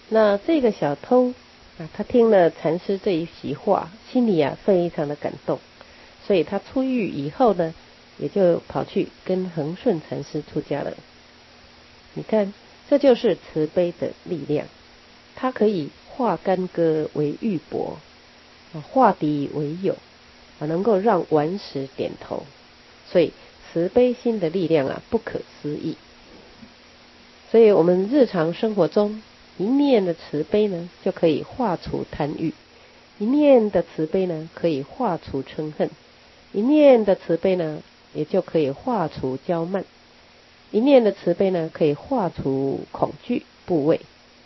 那这个小偷啊，他听了禅师这一席话，心里啊非常的感动，所以他出狱以后呢，也就跑去跟恒顺禅师出家了。你看，这就是慈悲的力量，它可以化干戈为玉帛，化敌为友，能够让顽石点头。所以慈悲心的力量啊，不可思议。所以我们日常生活中，一念的慈悲呢，就可以化除贪欲；一念的慈悲呢，可以化除嗔恨；一念的慈悲呢，也就可以化除骄慢；一念的慈悲呢，可以化除恐惧、怖畏。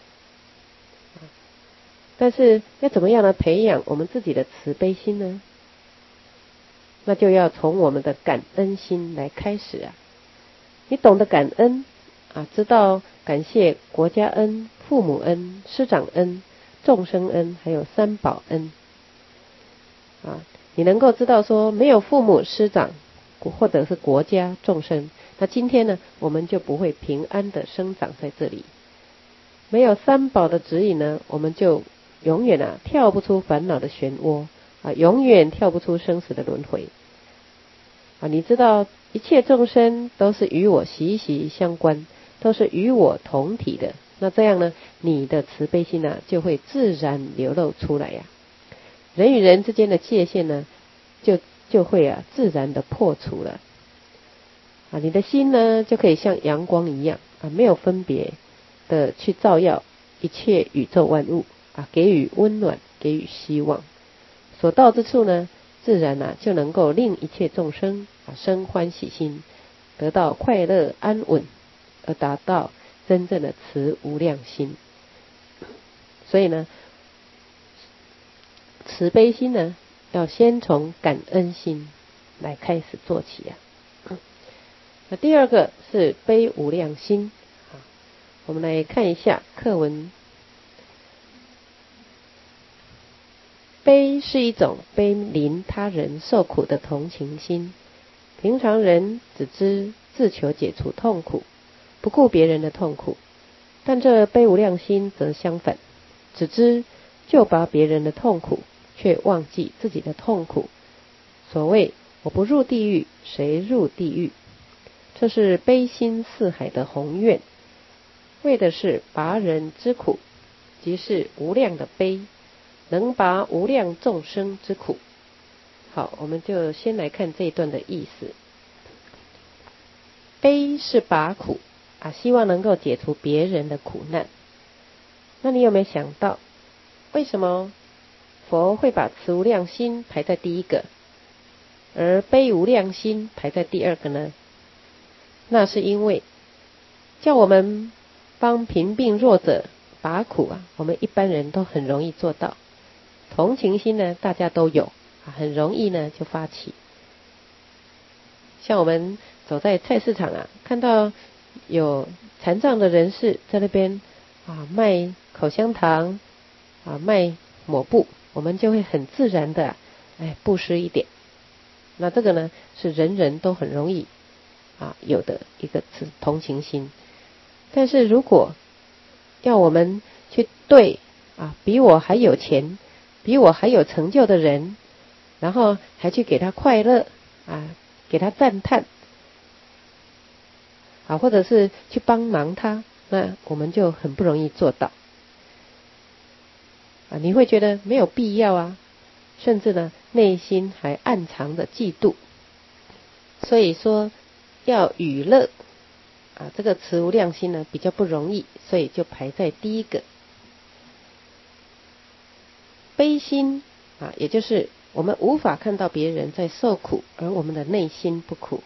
但是要怎么样来培养我们自己的慈悲心呢？那就要从我们的感恩心来开始啊！你懂得感恩啊，知道感谢国家恩、父母恩、师长恩、众生恩，还有三宝恩啊。你能够知道说，没有父母师长或者是国家众生，那今天呢，我们就不会平安的生长在这里。没有三宝的指引呢，我们就永远啊跳不出烦恼的漩涡啊，永远跳不出生死的轮回啊。你知道一切众生都是与我息息相关，都是与我同体的，那这样呢，你的慈悲心啊就会自然流露出来呀。人与人之间的界限呢，就会啊自然的破除了啊。你的心呢就可以像阳光一样啊，没有分别的去照耀一切宇宙万物啊，给予温暖，给予希望。所到之处呢，自然啊就能够令一切众生啊生欢喜心，得到快乐安稳，而达到真正的慈无量心。所以呢，慈悲心呢，要先从感恩心来开始做起啊。那第二个是悲无量心啊，我们来看一下课文。悲是一种悲临他人受苦的同情心。平常人只知自求解除痛苦，不顾别人的痛苦，但这悲无量心则相反，只知救拔别人的痛苦，却忘记自己的痛苦。所谓我不入地狱，谁入地狱？这是悲心似海的宏愿，为的是拔人之苦，即是无量的悲，能拔无量众生之苦。好，我们就先来看这一段的意思。悲是拔苦啊，希望能够解除别人的苦难。那你有没有想到，为什么佛会把慈无量心排在第一个，而悲无量心排在第二个呢？那是因为叫我们帮贫病弱者拔苦啊，我们一般人都很容易做到。同情心呢，大家都有啊，很容易呢就发起。像我们走在菜市场啊，看到有残障的人士在那边啊卖口香糖啊卖抹布，我们就会很自然的布施一点。那这个呢是人人都很容易啊有的一个同情心。但是如果要我们去对啊比我还有钱、比我还有成就的人，然后还去给他快乐啊，给他赞叹啊，或者是去帮忙他，那我们就很不容易做到啊。你会觉得没有必要啊，甚至呢内心还暗藏着嫉妒。所以说要与乐啊，这个慈无量心呢比较不容易，所以就排在第一个。悲心啊，也就是我们无法看到别人在受苦，而我们的内心不苦。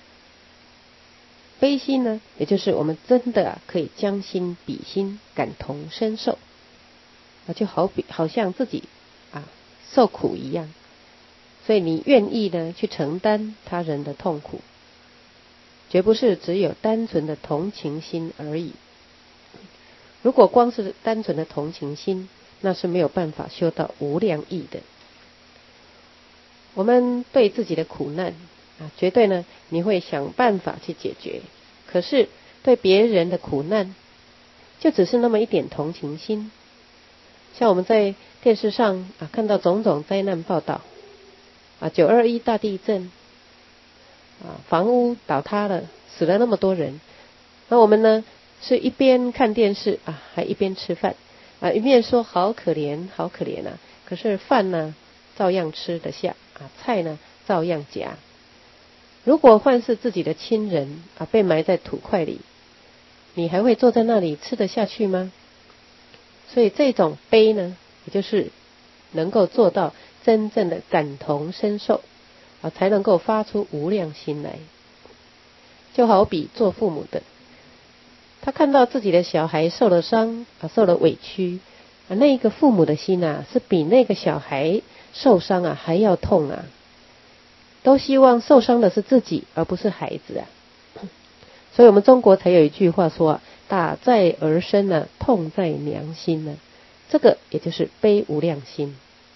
悲心呢，也就是我们真的可以将心比心，感同身受啊，就好像自己啊受苦一样，所以你愿意呢去承担他人的痛苦，绝不是只有单纯的同情心而已。如果光是单纯的同情心，那是没有办法修到无量义的。我们对自己的苦难啊，绝对呢你会想办法去解决，可是对别人的苦难， 就只是那么一点同情心。像我们在电视上看到种种灾难报道，921大地震房屋倒塌了，死了那么多人，那我们呢是一边看电视还一边吃饭一面说好可怜好可怜可是饭呢照样吃得下菜呢照样夹。如果换是自己的亲人被埋在土块里，你还会坐在那里吃得下去吗？所以这种悲呢，也就是能够做到真正的感同身受才能够发出无量心来。就好比做父母的，他看到自己的小孩受了伤受了委屈那个父母的心是比那个小孩受伤还要痛都希望受伤的是自己而不是孩子所以我们中国才有一句话说打在儿身痛在娘心这个也就是悲无量心。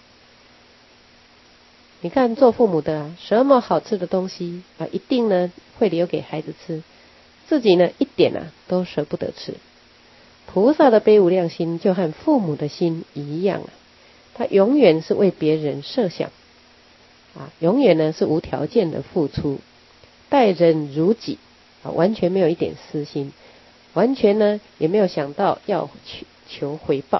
你看做父母的什么好吃的东西一定呢会留给孩子吃，自己呢一点都舍不得吃。菩萨的悲无量心就和父母的心一样他永远是为别人设想永远呢是无条件的付出，待人如己完全没有一点私心，完全呢也没有想到要求回报。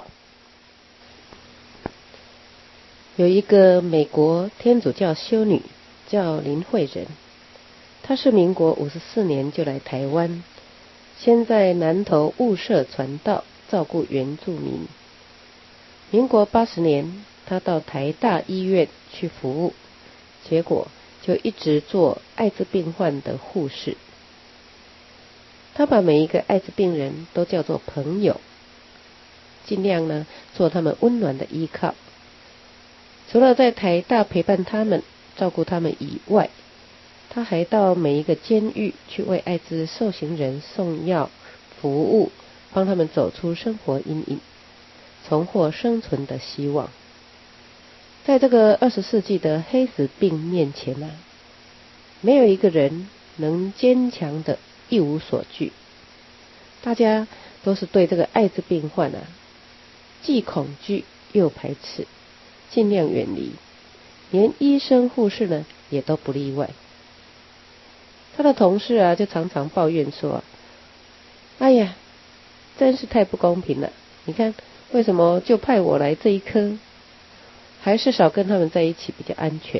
有一个美国天主教修女叫林慧仁，她是民国54年就来台湾，先在南投雾社传道，照顾原住民。民国80年，她到台大医院去服务，结果就一直做艾滋病患的护士。她把每一个艾滋病人都叫做朋友，尽量呢做他们温暖的依靠。除了在台大陪伴他们照顾他们以外，他还到每一个监狱去为艾滋受刑人送药服务，帮他们走出生活阴影，重获生存的希望。在这个20世纪的黑死病面前没有一个人能坚强的一无所惧，大家都是对这个艾滋病患既恐惧又排斥，尽量远离，连医生护士呢也都不例外。他的同事就常常抱怨说哎呀，真是太不公平了，你看为什么就派我来这一科，还是少跟他们在一起比较安全。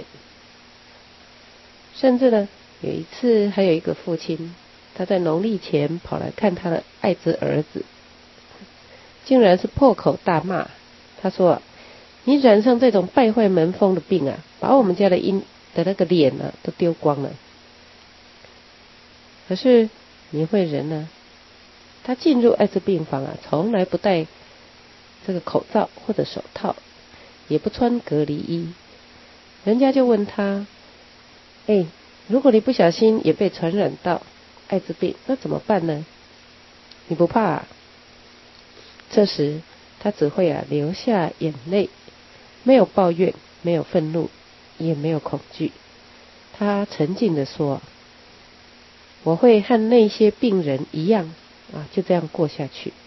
甚至呢有一次还有一个父亲，他在农历前跑来看他的艾滋儿子，竟然是破口大骂，他说你染上这种败坏门风的病把我们家的那个脸都丢光了。可是林慧仁呢，他进入艾滋病房从来不戴这个口罩或者手套，也不穿隔离衣。人家就问他如果你不小心也被传染到艾滋病，那怎么办呢？你不怕这时他只会流下眼泪，没有抱怨，没有愤怒，也没有恐惧。他沉静地说我会和那些病人一样就这样过下去。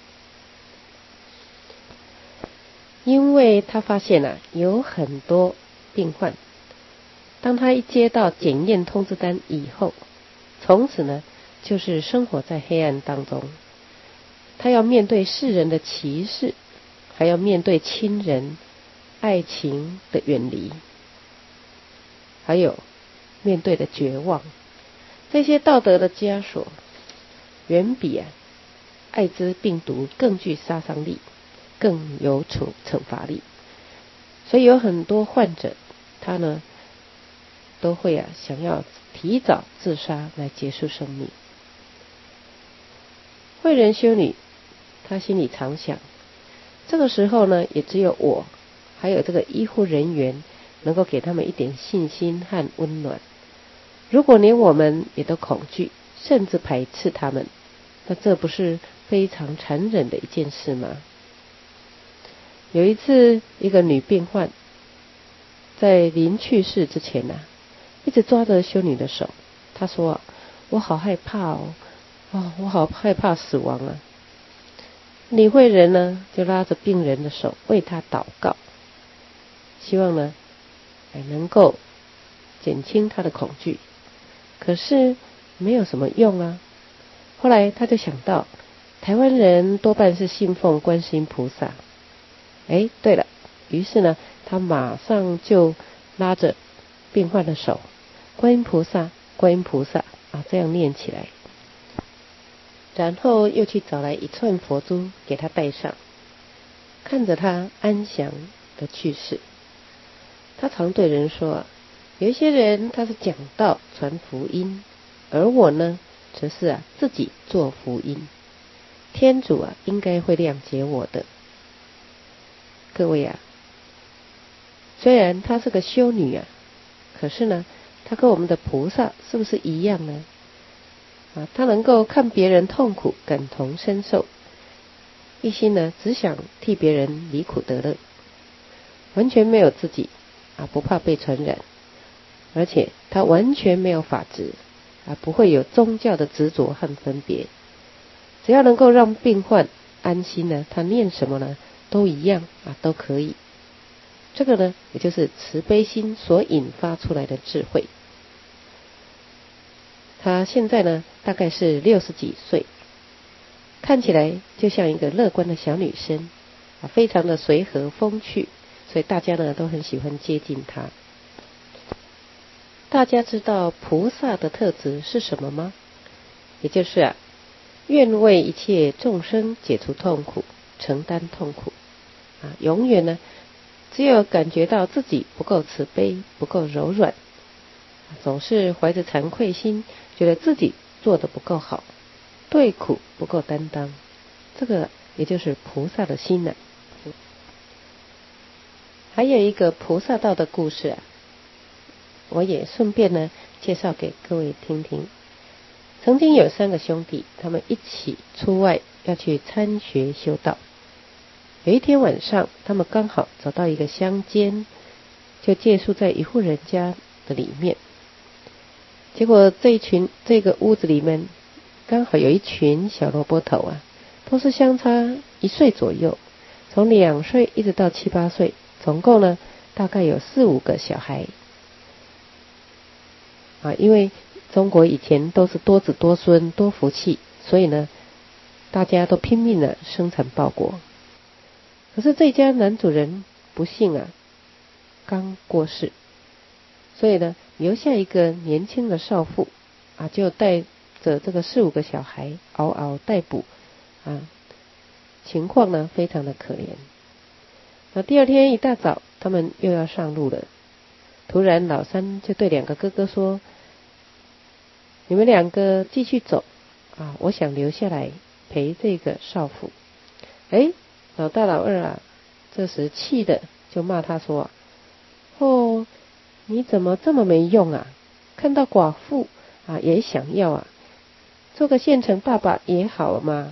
因为他发现有很多病患，当他一接到检验通知单以后，从此呢就是生活在黑暗当中。他要面对世人的歧视，还要面对亲人爱情的远离，还有面对的绝望。这些道德的枷锁远比艾滋病毒更具杀伤力，更有惩罚力。所以有很多患者他呢都会想要提早自杀来结束生命。慧仁修女她心里常想，这个时候呢也只有我还有这个医护人员能够给他们一点信心和温暖。如果连我们也都恐惧甚至排斥他们，那这不是非常残忍的一件事吗？有一次一个女病患在临去世之前一直抓着修女的手，她说我好害怕我好害怕死亡理会人呢，就拉着病人的手为他祷告，希望呢，能够减轻他的恐惧。可是没有什么用啊。后来他就想到，台湾人多半是信奉观世音菩萨。对了，于是呢，他马上就拉着病患的手，观音菩萨，观音菩萨这样念起来。然后又去找来一串佛珠给他戴上，看着他安详的去世。他常对人说，有一些人他是讲道传福音，而我呢则是自己做福音，天主应该会谅解我的。各位虽然她是个修女可是呢，她跟我们的菩萨是不是一样呢？她能够看别人痛苦，感同身受，一心呢只想替别人离苦得乐，完全没有自己不怕被传染，而且她完全没有法执不会有宗教的执着和分别，只要能够让病患安心呢，她念什么呢都一样都可以。这个呢，也就是慈悲心所引发出来的智慧。她现在呢，大概是60几岁，看起来就像一个乐观的小女生非常的随和风趣，所以大家呢都很喜欢接近她。大家知道菩萨的特质是什么吗？也就是愿为一切众生解除痛苦，承担痛苦永远呢只有感觉到自己不够慈悲，不够柔软，总是怀着惭愧心，觉得自己做得不够好，对苦不够担当，这个也就是菩萨的心呢。还有一个菩萨道的故事我也顺便呢介绍给各位听听。曾经有3个兄弟，他们一起出外要去参学修道。有一天晚上，他们刚好走到一个乡间，就借宿在一户人家的里面。结果这个屋子里面刚好有一群小萝卜头都是相差1岁左右，从2岁一直到7、8岁，总共呢大概有4、5个小孩因为中国以前都是多子多孙多福气，所以呢大家都拼命的生产报国。可是这家男主人不幸刚过世，所以呢留下一个年轻的少妇就带着这个4、5个小孩嗷嗷待哺情况呢非常的可怜。那第二天一大早，他们又要上路了。突然老三就对2个哥哥说，你们2个继续走我想留下来陪这个少妇。老大老二这时气的就骂他说，你怎么这么没用看到寡妇也想要做个县城爸爸也好嘛，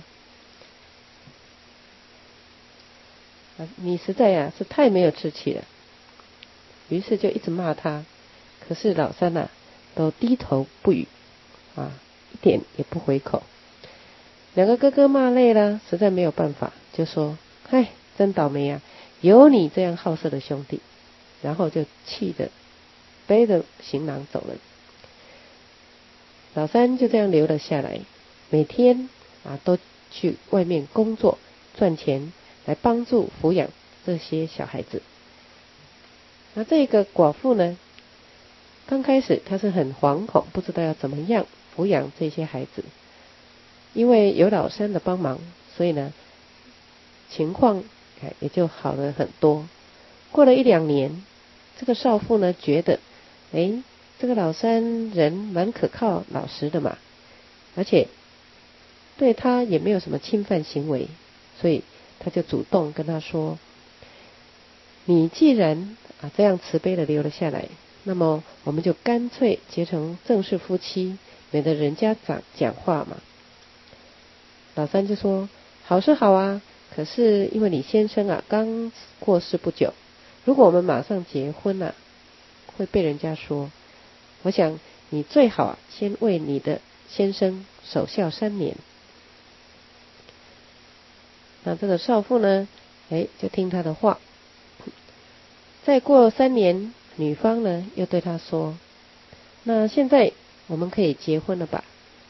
你实在是太没有志气了。于是就一直骂他，可是老三都低头不语一点也不回口。2个哥哥骂累了，实在没有办法，就说，真倒霉有你这样好色的兄弟。然后就气得背着行囊走了。老三就这样留了下来，每天都去外面工作赚钱，来帮助抚养这些小孩子。那这个寡妇呢，刚开始她是很惶恐，不知道要怎么样抚养这些孩子。因为有老三的帮忙，所以呢情况也就好了很多。过了1、2年，这个少妇呢觉得这个老三人蛮可靠老实的嘛，而且对他也没有什么侵犯行为，所以他就主动跟他说，你既然这样慈悲的留了下来，那么我们就干脆结成正式夫妻，免得人家讲话嘛。老三就说，好是好可是因为你先生刚过世不久，如果我们马上结婚会被人家说，我想你最好先为你的先生守孝3年。 那这个少妇呢，就听他的话。再过3年，女方呢又对他说：“那现在我们可以结婚了吧？”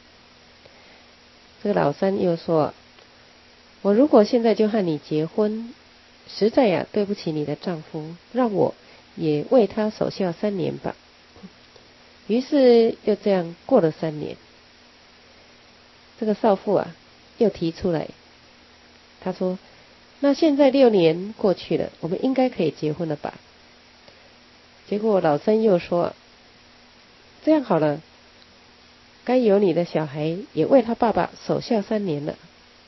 这个老三又说：“我如果现在就和你结婚，实在呀对不起你的丈夫，让我也为他守孝3年吧。”于是又这样过了3年，这个少妇啊又提出来，她说：“那现在6年过去了，我们应该可以结婚了吧？”结果老三又说：“这样好了，该由你的小孩也为他爸爸守孝3年了。”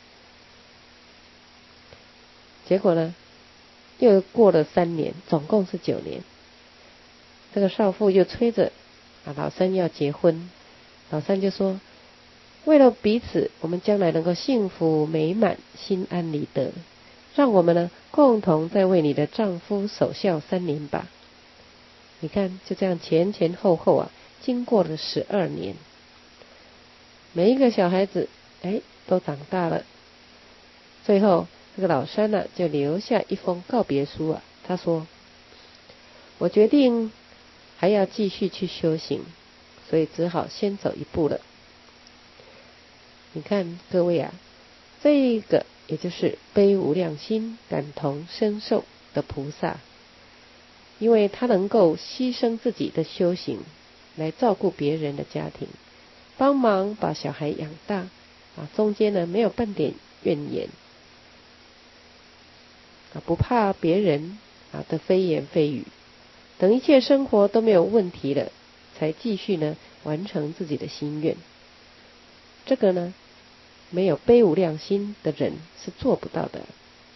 结果呢，又过了3年，总共是9年。这个少妇又催着老三要结婚，老三就说：“为了彼此，我们将来能够幸福美满、心安理得，让我们呢共同再为你的丈夫守孝3年吧。”你看，就这样前前后后经过了12年，每一个小孩子都长大了。最后这个老三呢就留下一封告别书他说：“我决定还要继续去修行，所以只好先走一步了。”你看各位这个也就是悲无量心、感同身受的菩萨，因为他能够牺牲自己的修行来照顾别人的家庭，帮忙把小孩养大中间呢没有半点怨言不怕别人的非言非语，等一切生活都没有问题了，才继续呢完成自己的心愿。这个呢没有悲无量心的人是做不到的。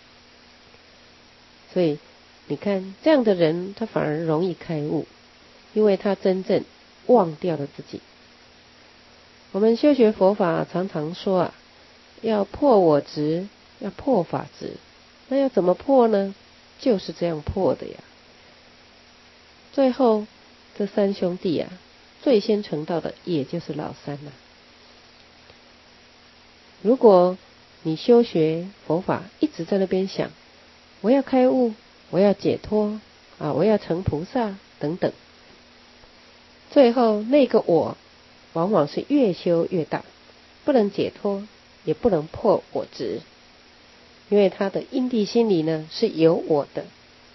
所以你看这样的人他反而容易开悟，因为他真正忘掉了自己。我们修学佛法常常说要破我执，要破法执。那要怎么破呢？就是这样破的呀。最后这3兄弟最先成道的也就是老三如果你修学佛法一直在那边想我要开悟，我要解脱我要成菩萨等等，最后那个我往往是越修越大，不能解脱，也不能破我执，因为他的因地心里呢是有我的。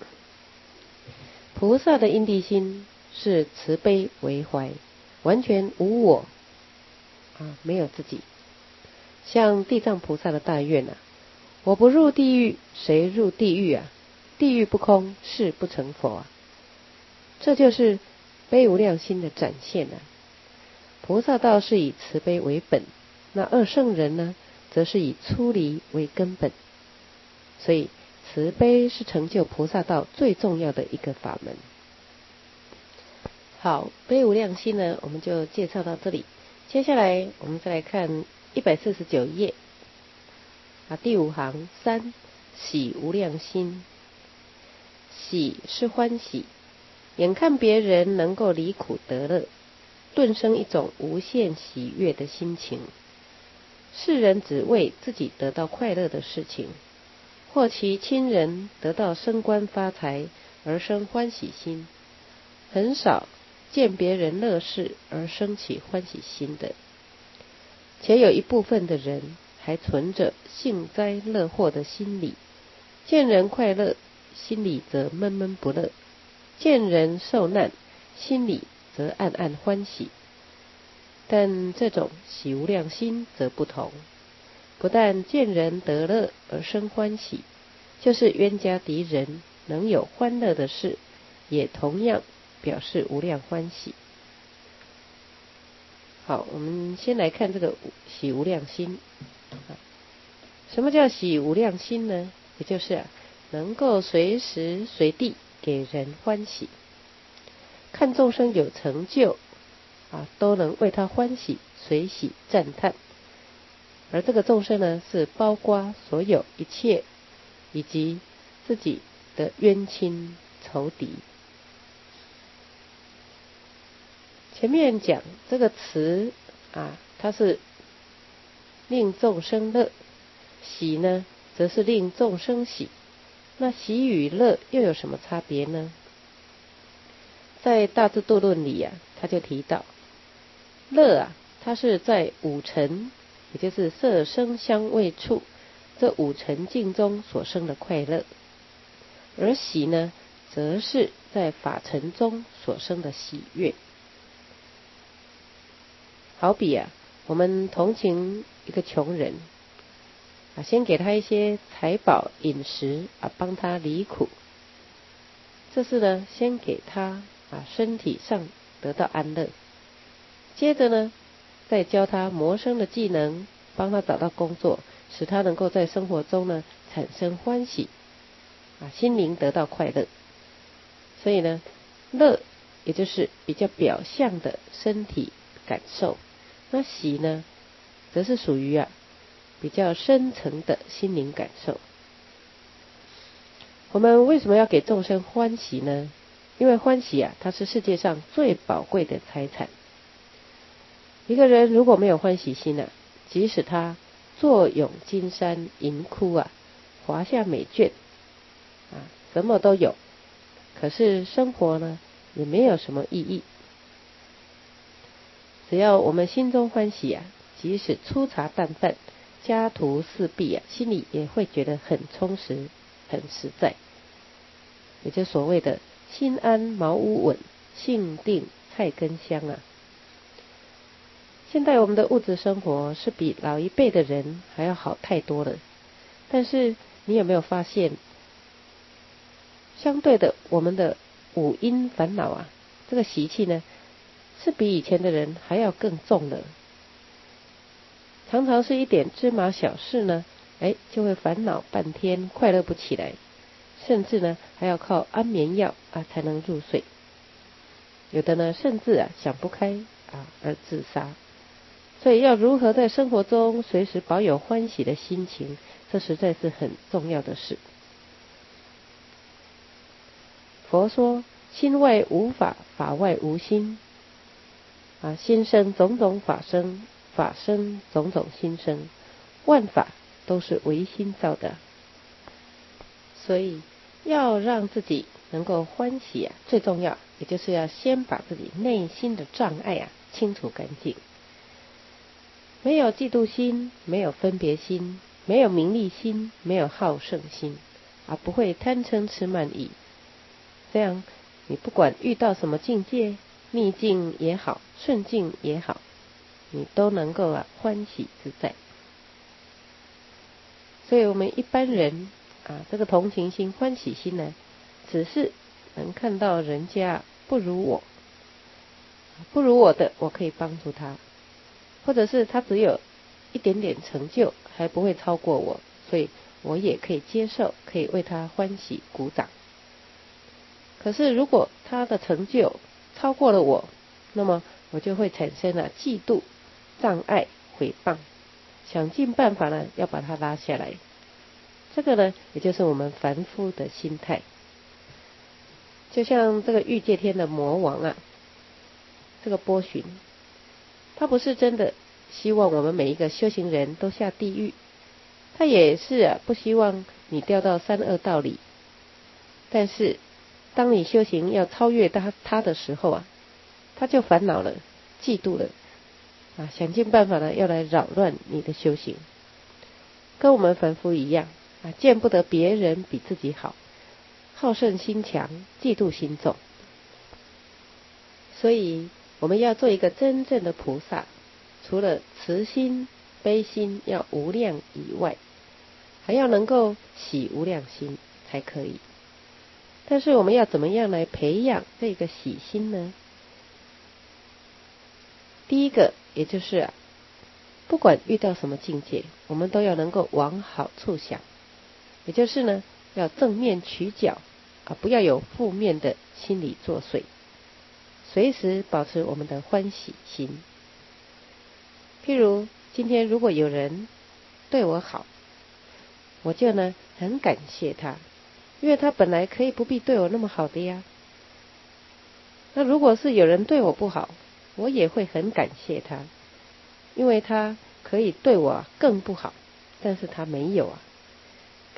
菩萨的因地心是慈悲为怀，完全无我没有自己。像地藏菩萨的大愿我不入地狱，谁入地狱地狱不空，誓不成佛这就是悲无量心的展现菩萨道是以慈悲为本，那二圣人呢则是以出离为根本，所以慈悲是成就菩萨道最重要的一个法门。好，悲无量心呢我们就介绍到这里，接下来我们再来看149页第5行3，喜无量心。喜是欢喜，眼看别人能够离苦得乐，顿生一种无限喜悦的心情。世人只为自己得到快乐的事情，或其亲人得到升官发财而生欢喜心，很少见别人乐事而生起欢喜心的。且有一部分的人还存着幸灾乐祸的心理，见人快乐，心里则闷闷不乐；见人受难，心里则暗暗欢喜。但这种喜无量心则不同，不但见人得乐而生欢喜，就是冤家敌人能有欢乐的事，也同样表示无量欢喜。好，我们先来看这个喜无量心。什么叫喜无量心呢？也就是能够随时随地给人欢喜，看众生有成就都能为他欢喜，随喜赞叹。而这个众生呢，是包括所有一切，以及自己的冤亲仇敌。前面讲这个慈它是令众生乐，喜呢则是令众生喜。那喜与乐又有什么差别呢？在《大智度论》里啊，他就提到，乐啊，它是在五尘，也就是色声香味触这五尘境中所生的快乐，而喜呢，则是在法尘中所生的喜悦。好比啊，我们同情一个穷人啊，先给他一些财宝饮食啊，帮他离苦，这是呢，先给他啊身体上得到安乐，接着呢，再教他谋生的技能，帮他找到工作，使他能够在生活中呢产生欢喜啊，心灵得到快乐。所以呢，乐也就是比较表象的身体感受，那喜呢，则是属于比较深层的心灵感受。我们为什么要给众生欢喜呢？因为欢喜它是世界上最宝贵的财产。一个人如果没有欢喜心即使他坐拥金山银窟华夏美眷什么都有，可是生活呢也没有什么意义。只要我们心中欢喜即使粗茶淡饭，家徒四壁心里也会觉得很充实，很实在。也就所谓的心安茅屋稳，性定菜根香现在我们的物质生活是比老一辈的人还要好太多了，但是你有没有发现，相对的我们的五阴烦恼这个习气呢，是比以前的人还要更重的。常常是一点芝麻小事呢，就会烦恼半天，快乐不起来，甚至呢还要靠安眠药才能入睡。有的呢甚至想不开而自杀。所以要如何在生活中随时保有欢喜的心情，这实在是很重要的事。佛说心外无法，法外无心心生种种法生，法生种种心生，万法都是唯心造的。所以要让自己能够欢喜最重要也就是要先把自己内心的障碍清除干净。没有嫉妒心，没有分别心，没有名利心，没有好胜心不会贪嗔痴慢疑。这样你不管遇到什么境界，逆境也好，顺境也好，你都能够欢喜自在。所以我们一般人这个同情心欢喜心呢，只是能看到人家不如我的，我可以帮助他，或者是他只有一点点成就，还不会超过我，所以我也可以接受，可以为他欢喜鼓掌。可是如果他的成就超过了我，那么我就会产生嫉妒、障碍、毁谤，想尽办法呢要把他拉下来。这个呢也就是我们凡夫的心态。就像这个欲界天的魔王这个波旬，他不是真的希望我们每一个修行人都下地狱，他也是不希望你掉到三恶道里。但是当你修行要超越他的时候他就烦恼了，嫉妒了想尽办法呢要来扰乱你的修行。跟我们凡夫一样见不得别人比自己好，好胜心强，嫉妒心重。所以我们要做一个真正的菩萨，除了慈心悲心要无量以外，还要能够喜无量心才可以。但是我们要怎么样来培养这个喜心呢？第一个也就是不管遇到什么境界，我们都要能够往好处想，也就是呢要正面取角不要有负面的心理作祟，随时保持我们的欢喜心。譬如今天如果有人对我好，我就呢很感谢他，因为他本来可以不必对我那么好的呀。那如果是有人对我不好，我也会很感谢他，因为他可以对我更不好，但是他没有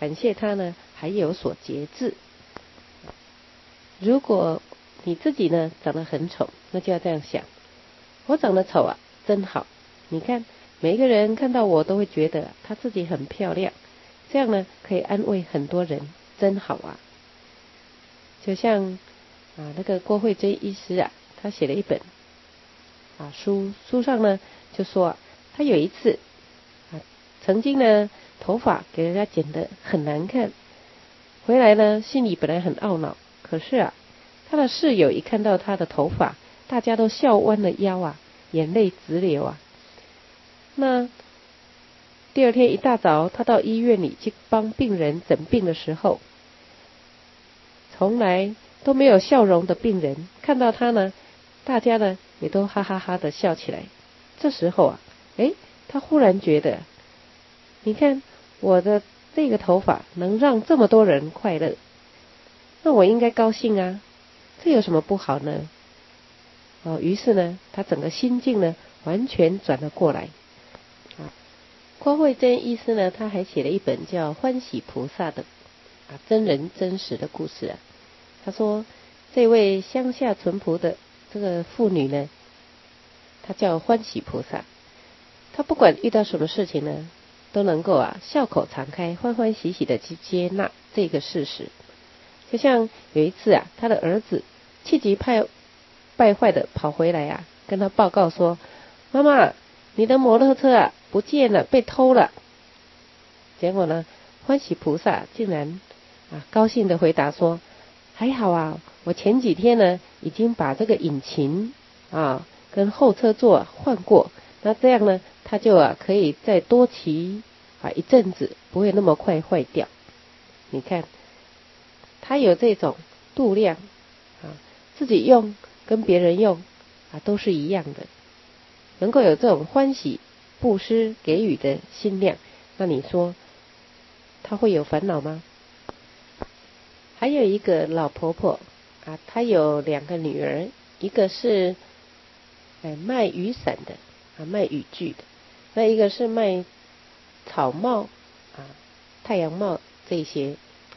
感谢他呢还有所节制。如果你自己呢长得很丑，那就要这样想，我长得丑啊真好，你看每一个人看到我都会觉得他自己很漂亮，这样呢可以安慰很多人，真好啊。就像那个郭慧珍医师啊，他写了一本书上呢就说他有一次曾经呢头发给人家剪得很难看，回来呢心里本来很懊恼，可是他的室友一看到他的头发，大家都笑弯了腰眼泪直流那第二天一大早，他到医院里去帮病人诊病的时候，从来都没有笑容的病人看到他呢，大家呢也都哈哈哈的笑起来。这时候他忽然觉得，你看我的这个头发能让这么多人快乐，那我应该高兴啊，这有什么不好呢？于是呢他整个心境呢完全转了过来。郭慧珍医师呢他还写了一本叫《欢喜菩萨》的真人真实的故事他说这位乡下淳朴的这个妇女呢，她叫欢喜菩萨，她不管遇到什么事情呢，都能够笑口常开，欢欢喜喜的去接纳这个事实。就像有一次她的儿子气急败坏的跑回来跟她报告说，妈妈，你的摩托车不见了，被偷了。结果呢欢喜菩萨竟然高兴的回答说，还好我前几天呢已经把这个引擎跟后车座换过，那这样呢他就可以再多骑一阵子，不会那么快坏掉。你看他有这种度量自己用跟别人用都是一样的，能够有这种欢喜布施给予的心量，那你说他会有烦恼吗？还有一个老婆婆她有2个女儿，一个是卖雨伞的卖雨具的，那一个是卖草帽太阳帽这些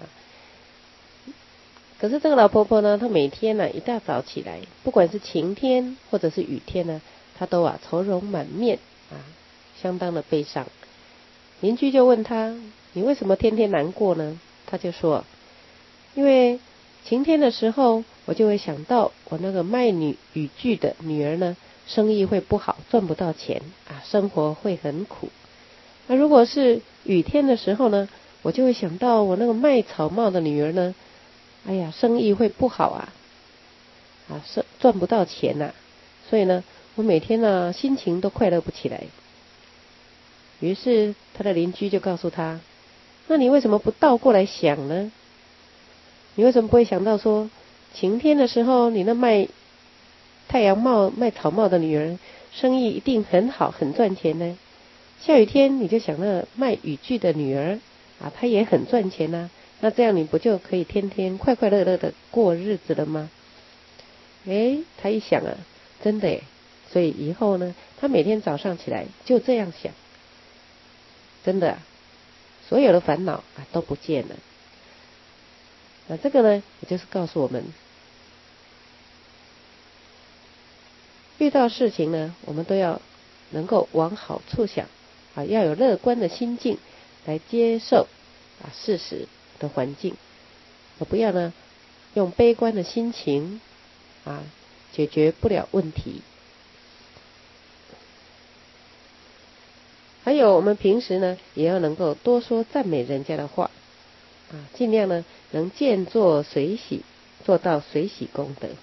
可是这个老婆婆呢，她每天一大早起来，不管是晴天或者是雨天呢，她都愁容满面相当的悲伤。邻居就问她，你为什么天天难过呢？她就说，因为晴天的时候我就会想到我那个卖雨具的女儿呢，生意会不好，赚不到钱生活会很苦。那如果是雨天的时候呢，我就会想到我那个卖草帽的女儿呢，哎呀，生意会不好赚不到钱所以呢我每天呢心情都快乐不起来。于是他的邻居就告诉他，那你为什么不倒过来想呢？你为什么不会想到说，晴天的时候你那卖太阳帽卖草帽的女儿生意一定很好，很赚钱呢？下雨天你就想那卖雨具的女儿她也很赚钱那这样你不就可以天天快快乐乐的过日子了吗？他一想真的所以以后呢他每天早上起来就这样想，真的所有的烦恼都不见了。那这个呢也就是告诉我们，遇到事情呢我们都要能够往好处想要有乐观的心境来接受事实的环境，而不要呢用悲观的心情解决不了问题。还有我们平时呢也要能够多说赞美人家的话尽量呢能见作随喜，做到随喜功德。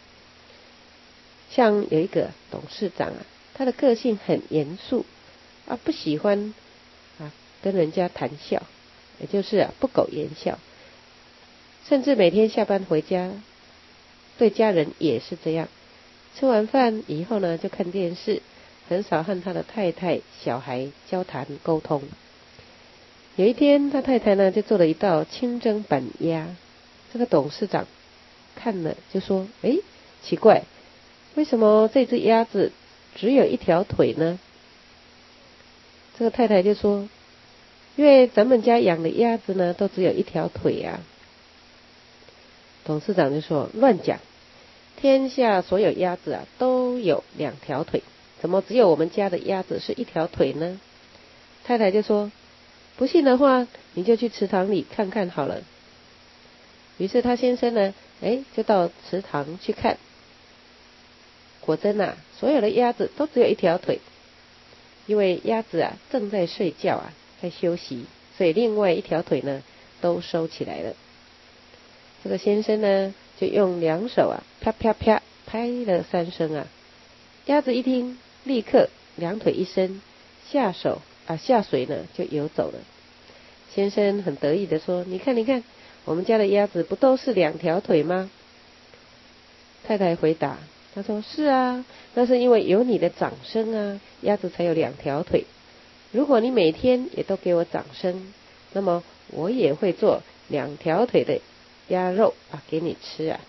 像有一个董事长他的个性很严肃不喜欢跟人家谈笑，也就是不苟言笑，甚至每天下班回家对家人也是这样，吃完饭以后呢就看电视，很少和他的太太小孩交谈沟通。有一天他太太呢就做了一道清蒸板鸭，这个董事长看了就说，奇怪，为什么这只鸭子只有一条腿呢？这个太太就说， 因为咱们家养的鸭子呢，都只有一条腿啊。董事长就说：乱讲，天下所有鸭子啊都有2条腿，怎么只有我们家的鸭子是1条腿呢？太太就说：不信的话，你就去池塘里看看好了。于是他先生呢，就到池塘去看。果真啊，所有的鸭子都只有1条腿，因为鸭子啊正在睡觉啊，在休息，所以另外1条腿呢都收起来了。这个先生呢，就用2手啊，啪啪啪拍了3声啊。鸭子一听，立刻2腿一伸，下水呢就游走了。先生很得意的说：你看你看，我们家的鸭子不都是2条腿吗？太太回答，他说：是啊，那是因为有你的掌声啊，鸭子才有2条腿。如果你每天也都给我掌声，那么我也会做2条腿的鸭肉啊给你吃啊。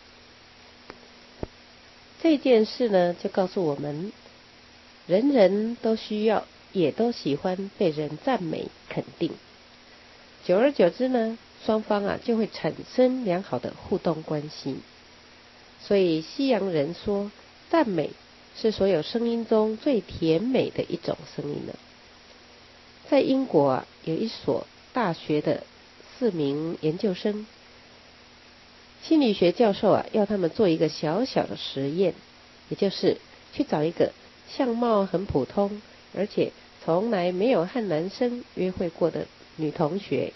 这件事呢，就告诉我们，人人都需要，也都喜欢被人赞美肯定。久而久之呢，双方啊就会产生良好的互动关系。所以西洋人说，赞美是所有声音中最甜美的一种声音了。在英国啊，有一所大学的4名研究生，心理学教授啊要他们做一个小小的实验，也就是去找一个相貌很普通，而且从来没有和男生约会过的女同学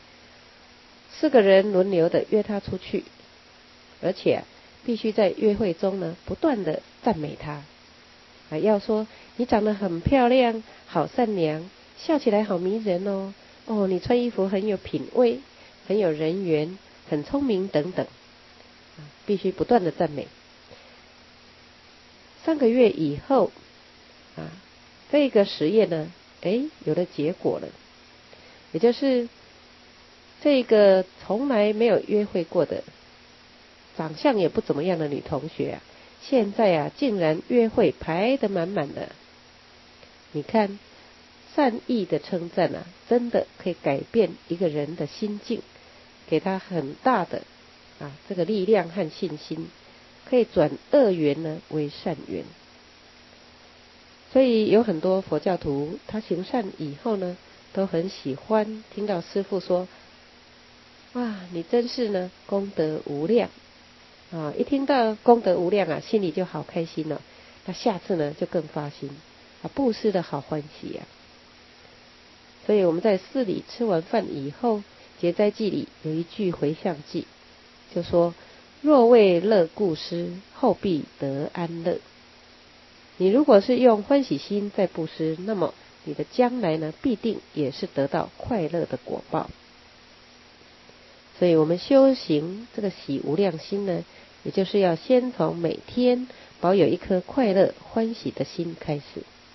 ，4个人轮流的约她出去，而且必须在约会中呢不断的赞美她要说你长得很漂亮，好善良，笑起来好迷人哦，你穿衣服很有品味，很有人缘，很聪明等等必须不断的赞美。3个月以后这个实验呢有了结果了，也就是这个从来没有约会过的长相也不怎么样的女同学现在竟然约会排得满满的。你看，善意的称赞真的可以改变一个人的心境，给他很大的这个力量和信心，可以转恶缘呢为善缘。所以有很多佛教徒，他行善以后呢，都很喜欢听到师父说：哇，你真是呢功德无量一听到功德无量心里就好开心了。那下次呢就更发心布施的好欢喜所以我们在寺里吃完饭以后，结斋记里有一句回向记，就说：若为乐故施，后必得安乐。你如果是用欢喜心在布施，那么你的将来呢必定也是得到快乐的果报。所以我们修行这个喜无量心呢，也就是要先从每天保有一颗快乐欢喜的心开始，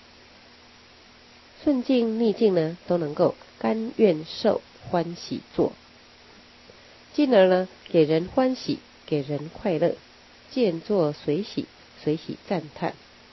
顺境逆境呢都能够甘愿受欢喜做，进而呢给人欢喜，给人快乐，见作随喜，随喜赞叹，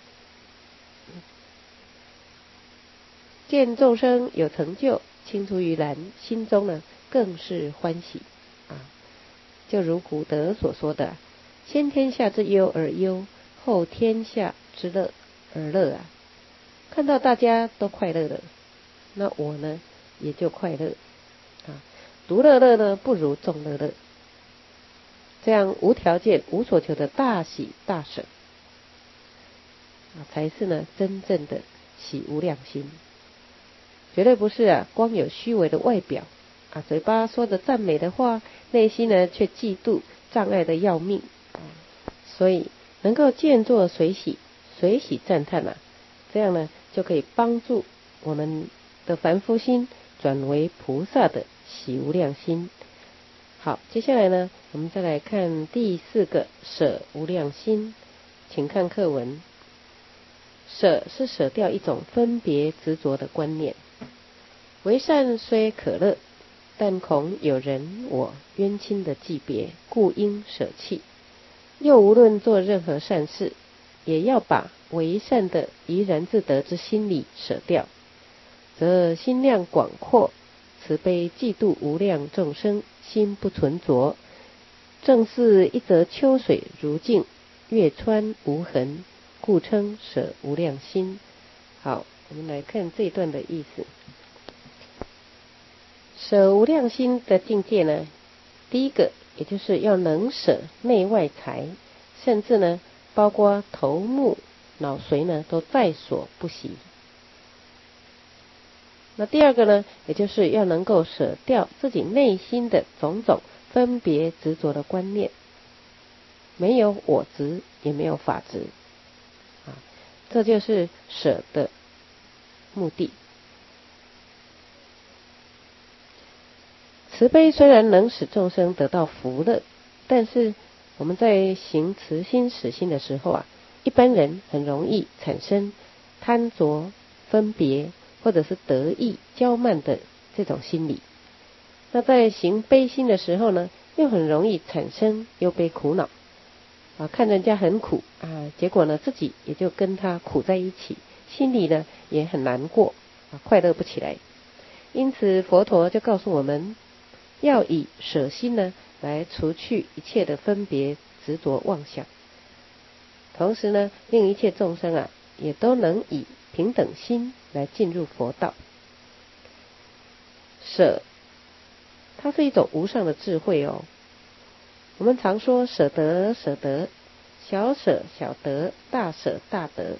见众生有成就，青出于蓝，心中呢更是欢喜就如古德所说的：先天下之忧而忧，后天下之乐而乐看到大家都快乐了，那我呢也就快乐独乐乐呢不如众乐乐，这样无条件无所求的大喜大舍才是呢真正的喜无量心。绝对不是光有虚伪的外表嘴巴说着赞美的话，内心呢却嫉妒障碍的要命所以能够见作随喜，随喜赞叹这样呢就可以帮助我们的凡夫心转为菩萨的喜无量心。好，接下来呢我们再来看第4个舍无量心。请看课文。舍是舍掉一种分别执着的观念，为善虽可乐，但恐有人我冤亲的忌别，故应舍弃。又无论做任何善事，也要把为善的怡然自得之心理舍掉，则心量广阔， 慈悲济度无量众生，心不存着，正是一则秋水如镜，月穿无痕，故称舍无量心。好，我们来看这一段的意思。舍无量心的境界呢，第一个也就是要能舍内外财，甚至呢包括头目脑髓呢都在所不惜。那第二个呢，也就是要能够舍掉自己内心的种种分别执着的观念，没有我执，也没有法执啊，这就是舍的目的。慈悲虽然能使众生得到福乐，但是我们在行慈心使心的时候啊，一般人很容易产生贪着、分别或者是得意、骄慢的这种心理。那在行悲心的时候呢，又很容易产生忧悲苦恼啊，看人家很苦啊，结果呢自己也就跟他苦在一起，心里呢也很难过啊，快乐不起来。因此佛陀就告诉我们，要以舍心呢来除去一切的分别执着妄想，同时呢令一切众生啊也都能以平等心来进入佛道。舍它是一种无上的智慧哦。我们常说舍得舍得，小舍小得，大舍大得，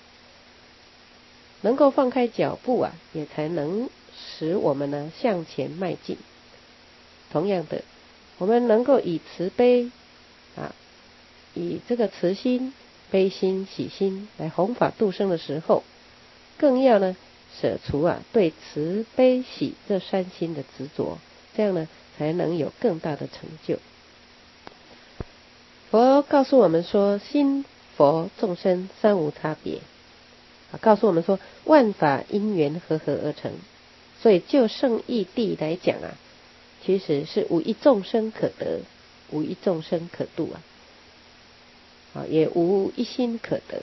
能够放开脚步啊，也才能使我们呢向前迈进。同样的，我们能够以慈悲啊，以这个慈心、悲心、喜心来弘法度生的时候，更要呢舍除啊对慈悲喜这三心的执着，这样呢才能有更大的成就。佛告诉我们说，心佛众生三无差别啊，告诉我们说万法因缘和合而成，所以就圣义谛来讲啊，其实是无一众生可得，无一众生可度啊，也无一心可得。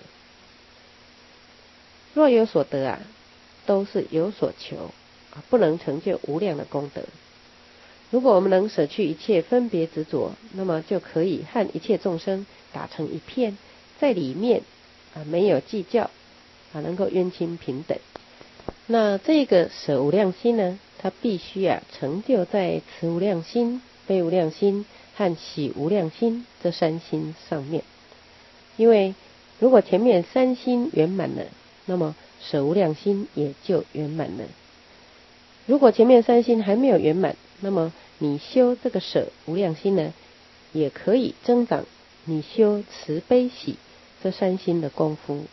若有所得啊，都是有所求啊，不能成就无量的功德。如果我们能舍去一切分别执着，那么就可以和一切众生打成一片，在里面啊没有计较啊，能够冤亲平等。那这个舍无量心呢，它必须啊成就在慈无量心、悲无量心和喜无量心这三心上面。因为如果前面三心圆满了，那么舍无量心也就圆满了。如果前面三心还没有圆满，那么你修这个舍无量心呢，也可以增长你修慈悲喜这三心的功夫。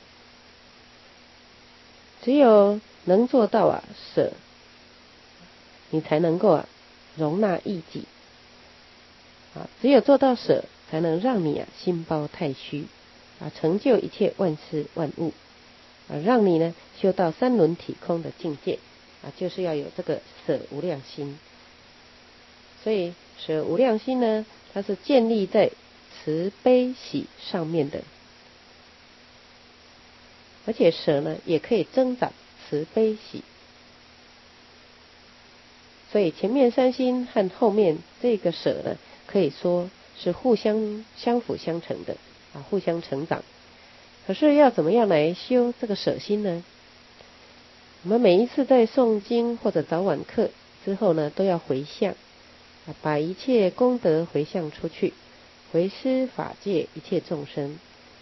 只有能做到啊舍，你才能够啊容纳异己啊，只有做到舍，才能让你啊心包太虚啊，成就一切万事万物啊，让你呢修到三轮体空的境界啊，就是要有这个舍无量心。所以舍无量心呢，它是建立在慈悲喜上面的，而且舍呢也可以增长慈悲喜。所以前面三心和后面这个舍呢，可以说是互相相辅相成的啊，互相成长。可是要怎么样来修这个舍心呢？我们每一次在诵经或者早晚课之后呢，都要回向，把一切功德回向出去，回施法界一切众生。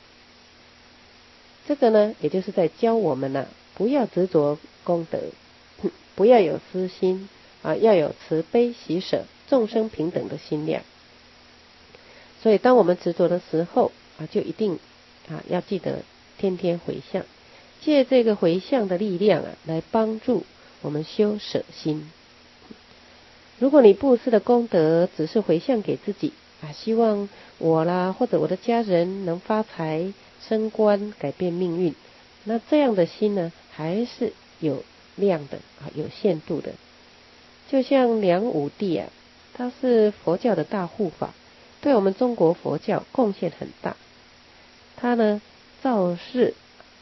这个呢，也就是在教我们呢，不要执着功德，不要有私心啊，要有慈悲喜舍众生平等的心量。所以当我们执着的时候啊，就一定啊要记得天天回向，借这个回向的力量啊，来帮助我们修舍心。如果你布施的功德只是回向给自己啊，希望我啦或者我的家人能发财升官改变命运，那这样的心呢，还是有量的啊，有限度的。就像梁武帝啊，他是佛教的大护法，对我们中国佛教贡献很大。他呢造寺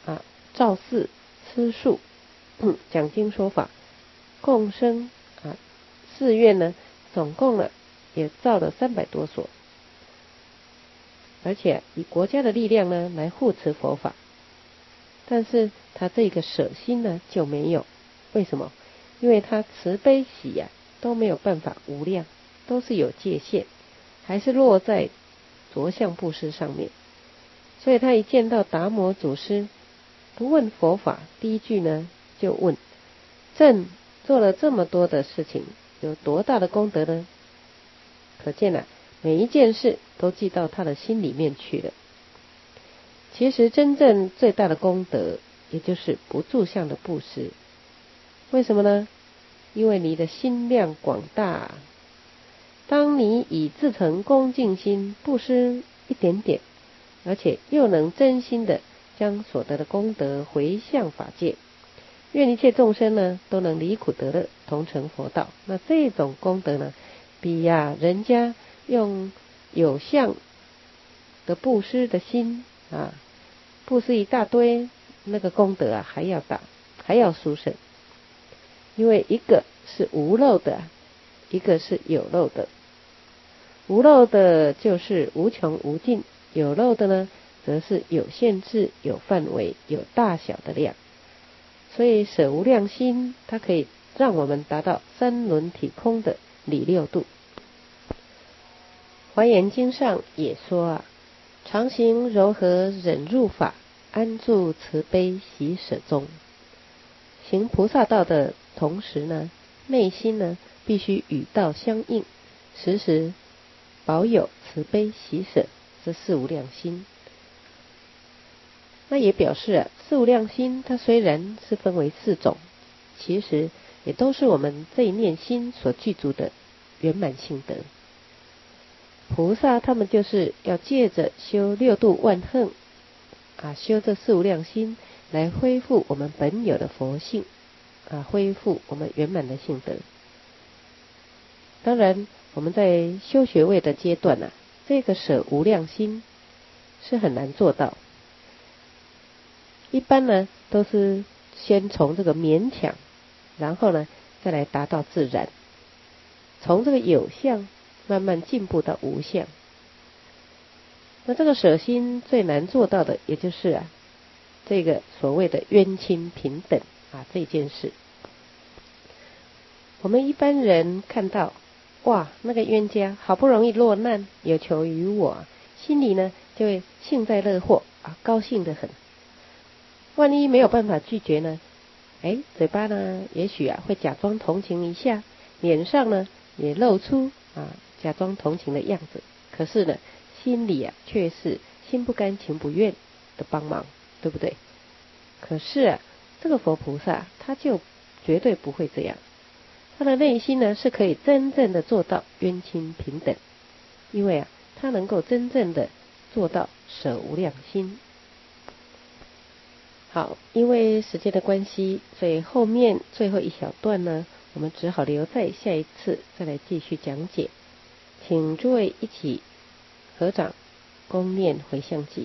吃素讲经说法，共生啊寺院呢，总共呢也造了300多所，而且以国家的力量呢来护持佛法。但是他这个舍心呢就没有，为什么？因为他慈悲喜都没有办法无量，都是有界限，还是落在着相布施上面。所以他一见到达摩祖师不问佛法，第一句呢就问：朕做了这么多的事情，有多大的功德呢？可见每一件事都记到他的心里面去了。其实真正最大的功德，也就是不住相的布施。为什么呢？因为你的心量广大，当你以至诚恭敬心布施一点点，而且又能真心的将所得的功德回向法界，愿一切众生呢都能离苦得乐，同成佛道。那这种功德呢，比人家用有相的布施的心布施一大堆，那个功德还要大，还要殊胜。因为一个是无漏的，一个是有漏的。无漏的就是无穷无尽，有漏的呢则是有限制、有范围、有大小的量。所以舍无量心，它可以让我们达到三轮体空的理六度。华严经上也说常行柔和忍辱法，安住慈悲喜舍中。行菩萨道的同时呢，内心呢必须与道相应，时时保有慈悲喜舍这四无量心。那也表示四无量心它虽然是分为4种，其实也都是我们这一念心所具足的圆满性德。菩萨他们就是要借着修六度万行修这四无量心，来恢复我们本有的佛性恢复我们圆满的性德。当然我们在修学位的阶段这个舍无量心是很难做到，一般呢都是先从这个勉强，然后呢再来达到自然，从这个有相慢慢进步到无相。那这个舍心最难做到的，也就是这个所谓的冤亲平等这件事。我们一般人看到那个冤家好不容易落难，有求于我，心里呢就会幸灾乐祸高兴得很。万一没有办法拒绝呢，嘴巴呢也许会假装同情一下，脸上呢也露出假装同情的样子，可是呢心里却是心不甘情不愿的帮忙，对不对？可是这个佛菩萨他就绝对不会这样，他的内心呢是可以真正的做到冤亲平等，因为他能够真正的做到舍无量心。好，因为时间的关系，所以后面最后一小段呢，我们只好留在下一次再来继续讲解。请诸位一起合掌恭念回向偈。